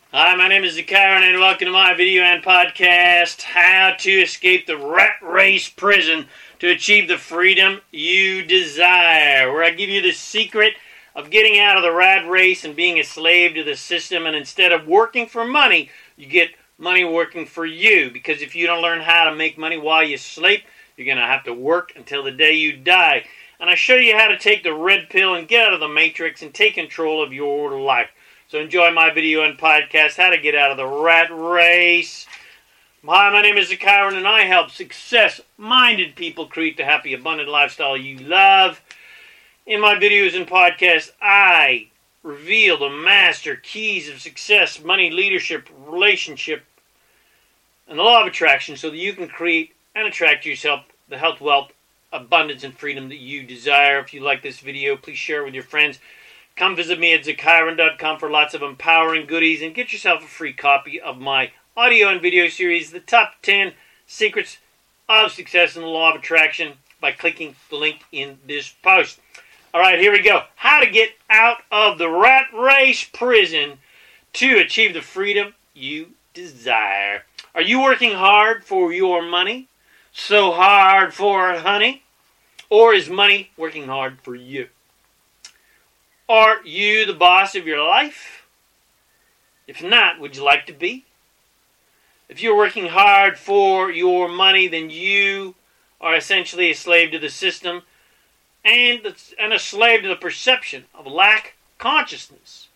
Hi, my name is Zakaran, and welcome to my video and podcast, How to Escape the Rat Race Prison to Achieve the Freedom You Desire, where I give you the secret of getting out of the rat race and being a slave to the system, and instead of working for money, you get money working for you, because if you don't learn how to make money while you sleep, you're going to have to work until the day you die. And I show you how to take the red pill and get out of the matrix and take control of your life. So enjoy my video and podcast, How to Get Out of the Rat Race. Hi, my name is Zakaran, and I help success-minded people create the happy, abundant lifestyle you love. In my videos and podcasts, I reveal the master keys of success, money, leadership, relationship, and the law of attraction so that you can create and attract yourself the health, wealth, abundance, and freedom that you desire. If you like this video, please share it with your friends. Come visit me at Zakaran.com for lots of empowering goodies, and get yourself a free copy of my audio and video series, The Top 10 Secrets of Success and the Law of Attraction, by clicking the link in this post. All right, here we go. How to get out of the rat race prison to achieve the freedom you desire. Are you working hard for your money? So hard for honey? Or is money working hard for you? Are you the boss of your life? If not, would you like to be? If you're working hard for your money, then you are essentially a slave to the system and a slave to the perception of lack consciousness.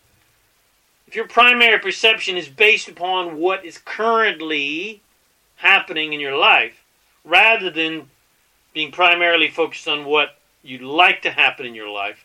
If your primary perception is based upon what is currently happening in your life, rather than being primarily focused on what you'd like to happen in your life,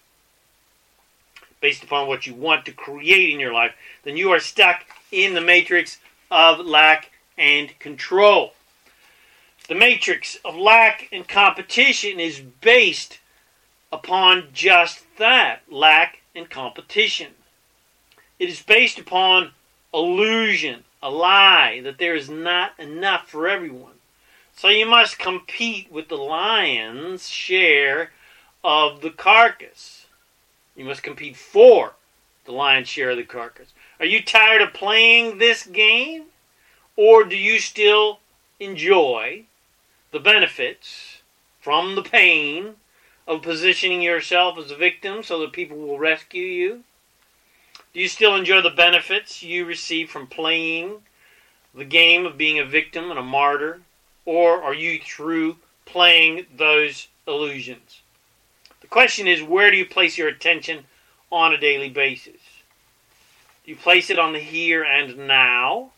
based upon what you want to create in your life, then you are stuck in the matrix of lack and control. The matrix of lack and competition is based upon just that, lack and competition. It is based upon illusion, a lie, that there is not enough for everyone. So you must compete with the lion's share of the carcass. You must compete for the lion's share of the carcass. Are you tired of playing this game? Or do you still enjoy the benefits from the pain of positioning yourself as a victim so that people will rescue you? Do you still enjoy the benefits you receive from playing the game of being a victim and a martyr? Or are you through playing those illusions? The question is, where do you place your attention on a daily basis? Do you place it on the here and now?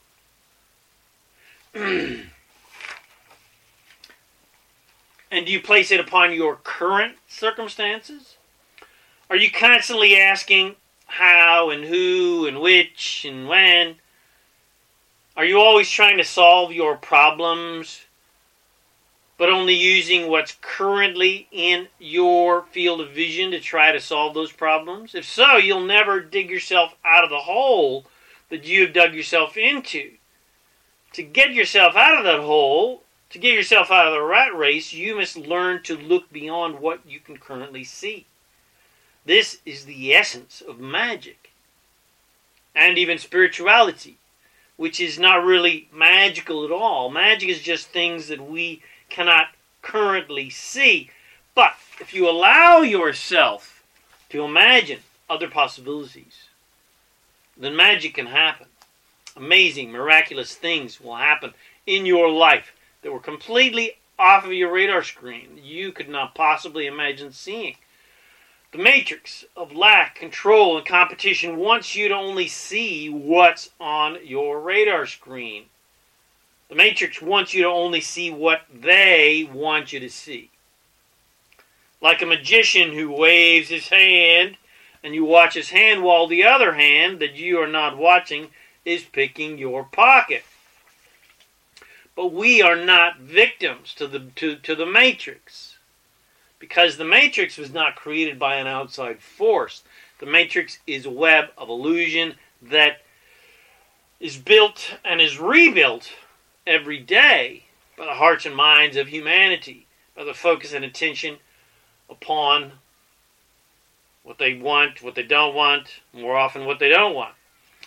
And do you place it upon your current circumstances? Are you constantly asking how and who and which and when? Are you always trying to solve your problems, but only using what's currently in your field of vision to try to solve those problems? If so, you'll never dig yourself out of the hole that you have dug yourself into. To get yourself out of that hole, to get yourself out of the rat race, you must learn to look beyond what you can currently see. This is the essence of magic and even spirituality, which is not really magical at all. Magic is just things that we cannot currently see. But if you allow yourself to imagine other possibilities, then magic can happen. Amazing, miraculous things will happen in your life that were completely off of your radar screen that you could not possibly imagine seeing. The matrix of lack, control, and competition wants you to only see what's on your radar screen. The matrix wants you to only see what they want you to see. Like a magician who waves his hand, and you watch his hand while the other hand that you are not watching is picking your pocket. But we are not victims to the matrix, because the matrix was not created by an outside force. The matrix is a web of illusion that is built and is rebuilt every day by the hearts and minds of humanity, by the focus and attention upon what they want, what they don't want, more often what they don't want.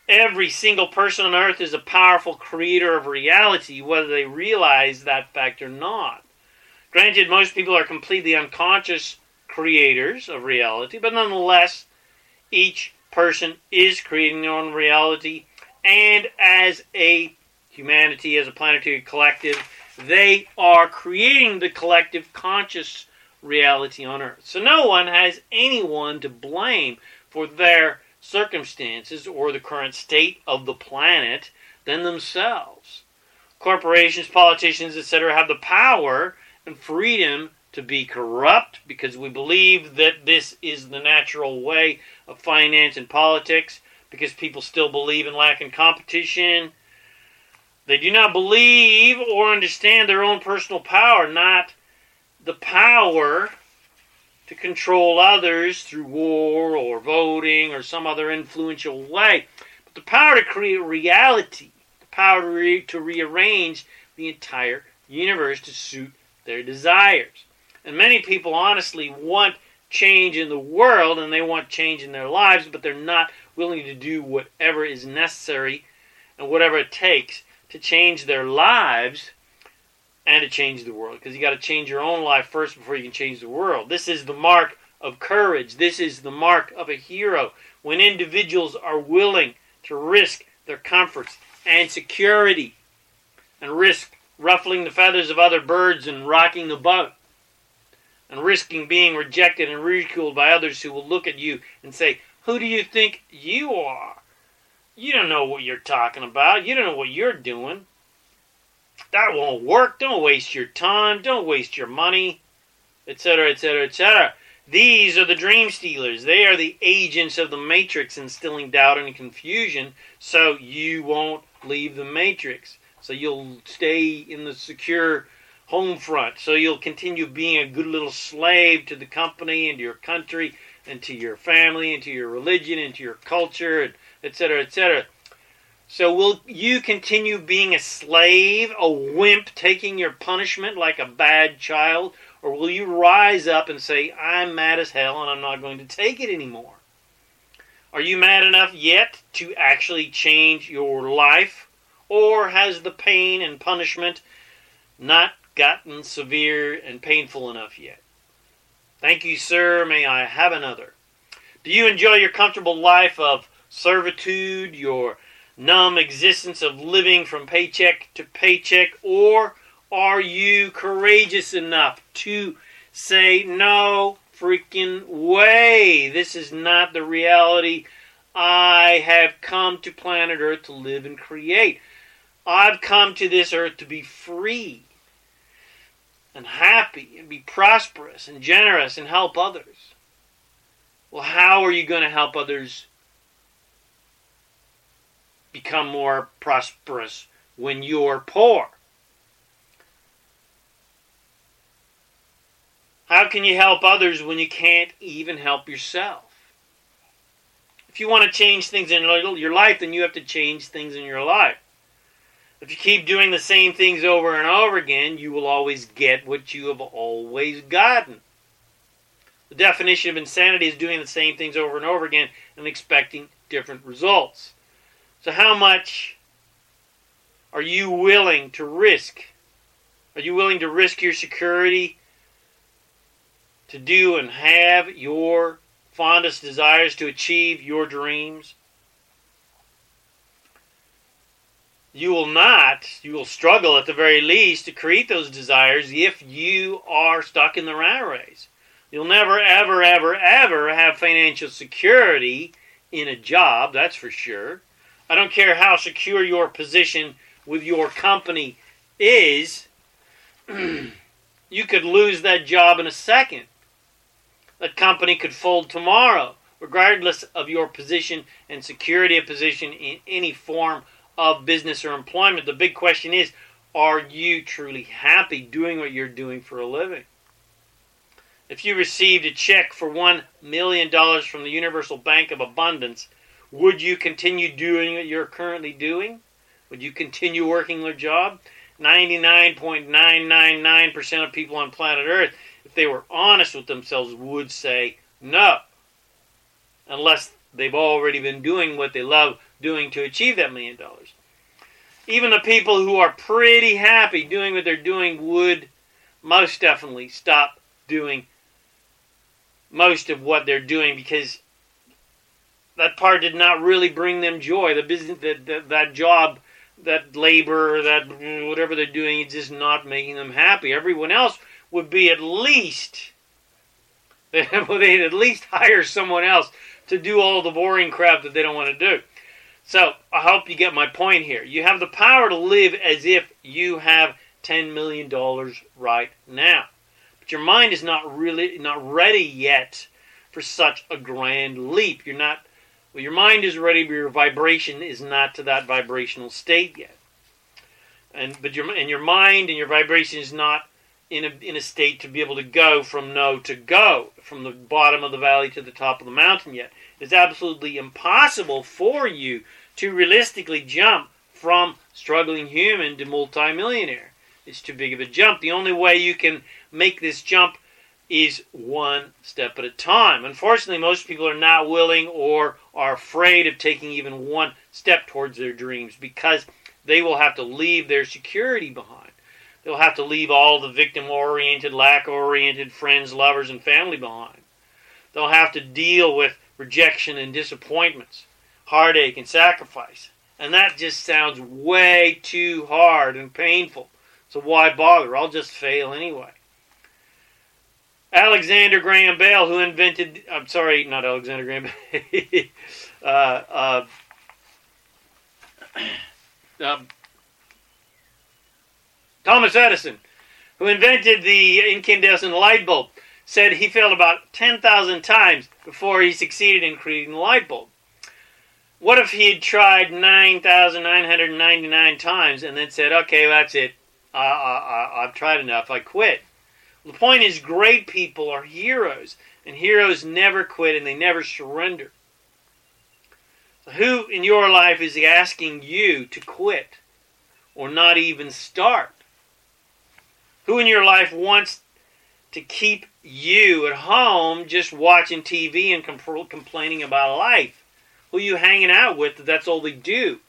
Every single person on earth is a powerful creator of reality, whether they realize that fact or not. Granted, most people are completely unconscious creators of reality, but nonetheless, each person is creating their own reality, and as a humanity, as a planetary collective, they are creating the collective conscious reality on Earth. So no one has anyone to blame for their circumstances or the current state of the planet than themselves. Corporations, politicians, etc. have the power and freedom to be corrupt because we believe that this is the natural way of finance and politics, because people still believe in lack of competition. They do not believe or understand their own personal power, not the power to control others through war or voting or some other influential way, but the power to create reality, the power to rearrange the entire universe to suit their desires. And many people honestly want change in the world and they want change in their lives, but they're not willing to do whatever is necessary and whatever it takes to change their lives and to change the world. Because you got to change your own life first before you can change the world. This is the mark of courage. This is the mark of a hero. When individuals are willing to risk their comforts and security and risk ruffling the feathers of other birds and rocking the boat and risking being rejected and ridiculed by others who will look at you and say, "Who do you think you are? You don't know what you're talking about. You don't know what you're doing. That won't work. Don't waste your time. Don't waste your money," etc., etc., etc. These are the dream stealers. They are the agents of the matrix, instilling doubt and confusion so you won't leave the matrix. So you'll stay in the secure home front. So you'll continue being a good little slave to the company and to your country and to your family and to your religion and to your culture, etc., etc. So will you continue being a slave, a wimp, taking your punishment like a bad child? Or will you rise up and say, "I'm mad as hell and I'm not going to take it anymore"? Are you mad enough yet to actually change your life? Or has the pain and punishment not gotten severe and painful enough yet? Thank you, sir. May I have another? Do you enjoy your comfortable life of servitude, your numb existence of living from paycheck to paycheck, or are you courageous enough to say, "No freaking way, this is not the reality I have come to planet Earth to live and create. I've come to this earth to be free and happy and be prosperous and generous and help others"? Well, how are you going to help others become more prosperous when you're poor? How can you help others when you can't even help yourself? If you want to change things in your life, then you have to change things in your life. If you keep doing the same things over and over again, you will always get what you have always gotten. The definition of insanity is doing the same things over and over again and expecting different results. So how much are you willing to risk? Are you willing to risk your security to do and have your fondest desires, to achieve your dreams? You will struggle at the very least to create those desires if you are stuck in the rat race. You'll never, ever, ever, ever have financial security in a job, that's for sure. I don't care how secure your position with your company is, you could lose that job in a second. That company could fold tomorrow, regardless of your position and security of position in any form of business or employment. The big question is, are you truly happy doing what you're doing for a living? If you received a check for $1 million from the Universal Bank of Abundance, would you continue doing what you're currently doing? Would you continue working their job? 99.999% of people on planet Earth, if they were honest with themselves, would say no. Unless they've already been doing what they love doing to achieve that $1 million. Even the people who are pretty happy doing what they're doing would most definitely stop doing most of what they're doing because that part did not really bring them joy. The business, that job, that labor, that whatever they're doing, is just not making them happy. Everyone else would be at least, they'd at least hire someone else to do all the boring crap that they don't want to do. So, I hope you get my point here. You have the power to live as if you have $10 million right now. But your mind is not ready yet for such a grand leap. Your mind is ready, but your vibration is not to that vibrational state yet. But your mind and your vibration is not in a state to be able to go from no to go, from the bottom of the valley to the top of the mountain yet. It's absolutely impossible for you to realistically jump from struggling human to multimillionaire. It's too big of a jump. The only way you can make this jump is one step at a time. Unfortunately, most people are not willing or are afraid of taking even one step towards their dreams because they will have to leave their security behind. They'll have to leave all the victim-oriented, lack-oriented friends, lovers, and family behind. They'll have to deal with rejection and disappointments, heartache and sacrifice. And that just sounds way too hard and painful. So why bother? I'll just fail anyway. Alexander Graham Bell, who invented... I'm sorry, not Alexander Graham Bell. Thomas Edison, who invented the incandescent light bulb, said he failed about 10,000 times before he succeeded in creating the light bulb. What if he had tried 9,999 times and then said, okay, that's it. I've tried enough. I quit. The point is, great people are heroes, and heroes never quit and they never surrender. So who in your life is asking you to quit or not even start? Who in your life wants to keep you at home just watching TV and complaining about life? Who are you hanging out with that's all they do?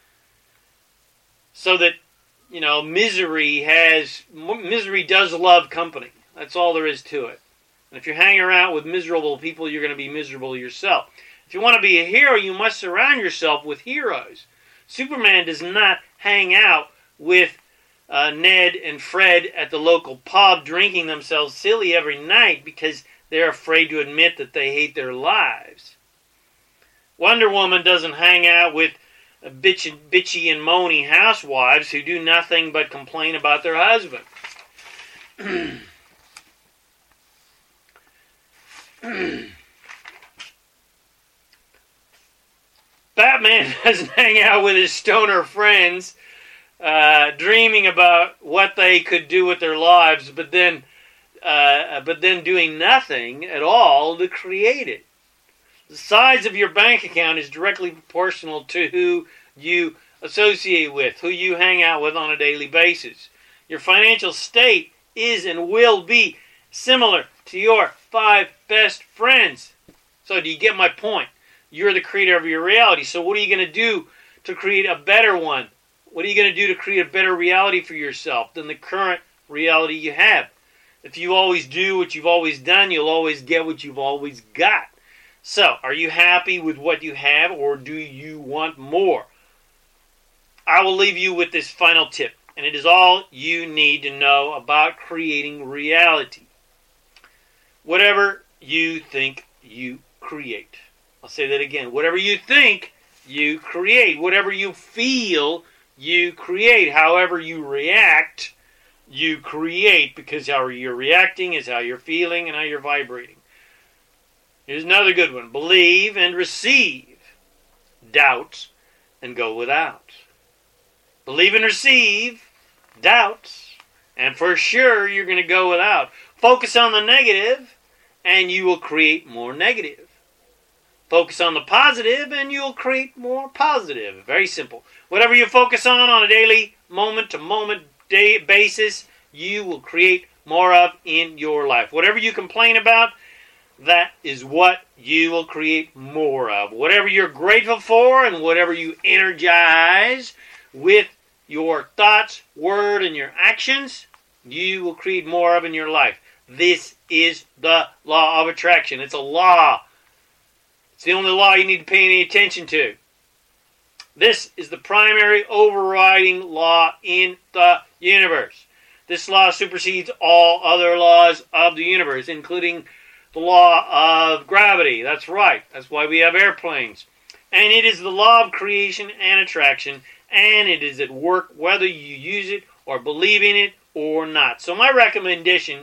So that, misery does love company. That's all there is to it. And if you're hanging around with miserable people, you're going to be miserable yourself. If you want to be a hero, you must surround yourself with heroes. Superman does not hang out with Ned and Fred at the local pub drinking themselves silly every night because they're afraid to admit that they hate their lives. Wonder Woman doesn't hang out with bitchy and moany housewives who do nothing but complain about their husband. Batman doesn't hang out with his stoner friends dreaming about what they could do with their lives, but then doing nothing at all to create it. The size of your bank account is directly proportional to who you associate with, who you hang out with on a daily basis. Your financial state is and will be similar to your 5 best friends. So do you get my point? You're the creator of your reality. So what are you going to do to create a better one? What are you going to do to create a better reality for yourself than the current reality you have? If you always do what you've always done, you'll always get what you've always got. So, are you happy with what you have, or do you want more? I will leave you with this final tip, and it is all you need to know about creating reality. Whatever you think, you create. I'll say that again. Whatever you think, you create. Whatever you feel, you create. However you react, you create, because how you're reacting is how you're feeling and how you're vibrating. Here's another good one. Believe and receive. Doubt and go without. Believe and receive. Doubt. And for sure you're going to go without. Focus on the negative and you will create more negative. Focus on the positive and you'll create more positive. Very simple. Whatever you focus on a daily, moment-to-moment basis, you will create more of in your life. Whatever you complain about, that is what you will create more of. Whatever you're grateful for and whatever you energize with your thoughts, word, and your actions, you will create more of in your life. This is the law of attraction. It's a law. It's the only law you need to pay any attention to. This is the primary overriding law in the universe. This law supersedes all other laws of the universe, including the law of gravity. That's right. That's why we have airplanes. And it is the law of creation and attraction, and it is at work whether you use it or believe in it or not. So my recommendation,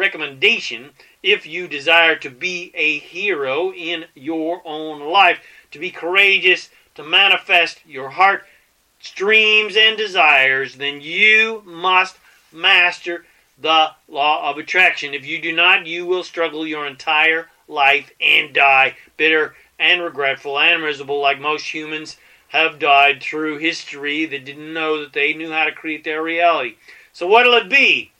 if you desire to be a hero in your own life, to be courageous, to manifest your heart, dreams, and desires, then you must master the law of attraction. If you do not, you will struggle your entire life and die bitter and regretful and miserable, like most humans have died through history that didn't know that they knew how to create their reality. So what'll it be?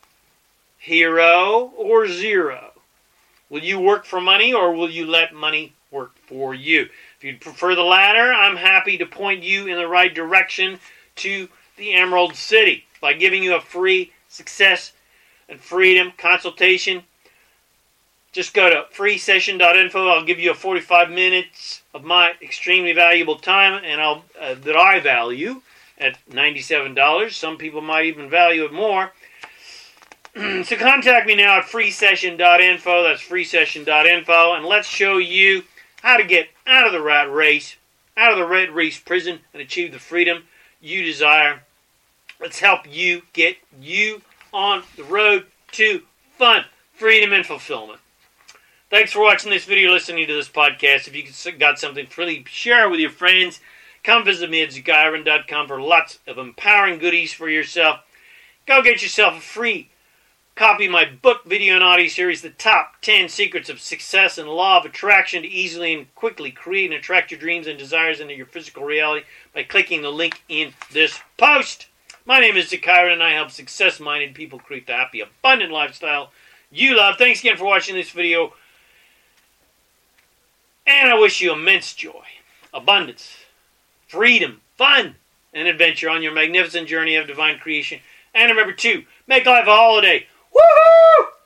Hero or zero? Will you work for money, or will you let money work for you? If you'd prefer the latter, I'm happy to point you in the right direction to the Emerald City by giving you a free success and freedom consultation. Just go to freesession.info. I'll give you 45 minutes of my extremely valuable time, and that I value at $97. Some people might even value it more. So contact me now at freesession.info. That's freesession.info, and let's show you how to get out of the rat race, out of the rat race prison, and achieve the freedom you desire. Let's help you get you on the road to fun, freedom, and fulfillment. Thanks for watching this video, listening to this podcast. If you got something, please share it with your friends. Come visit me at ZachariahRan.com for lots of empowering goodies for yourself. Go get yourself a free copy of my book, video, and audio series, The Top 10 Secrets of Success and the Law of Attraction, to easily and quickly create and attract your dreams and desires into your physical reality by clicking the link in this post. My name is Zachariah, and I help success-minded people create the happy, abundant lifestyle you love. Thanks again for watching this video, and I wish you immense joy, abundance, freedom, fun, and adventure on your magnificent journey of divine creation. And remember to make life a holiday. Woohoo!